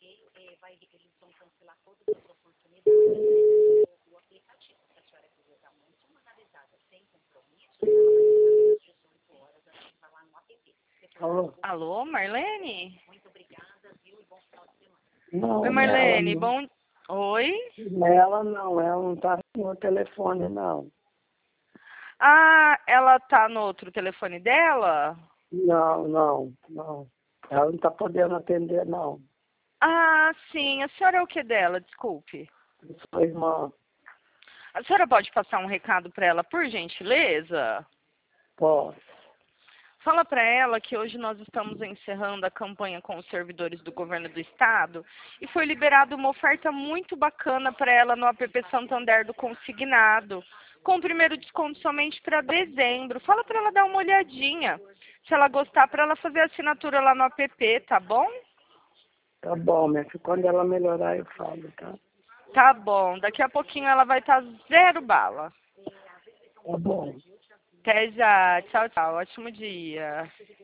Alô? Alô, Marlene? Não, Oi, ela Marlene, não. bom... Oi? Ela não tá no telefone, não. Ah, ela tá no outro telefone dela? Não. Ela não tá podendo atender, não. Ah, sim. A senhora é o que dela? Desculpe. Sua irmã, A senhora pode passar um recado para ela, por gentileza? pode. Fala para ela que hoje nós estamos encerrando a campanha com os servidores do governo do estado e foi liberada uma oferta muito bacana para ela no app Santander do Consignado, com o primeiro desconto somente para dezembro. Fala para ela dar uma olhadinha. Se ela gostar, para ela fazer a assinatura lá no app, tá bom? Tá bom, minha filha. Quando ela melhorar, eu falo, tá? Tá bom. Daqui a pouquinho ela vai estar zero bala. Tá bom. Até já. Tchau, tchau. Ótimo dia.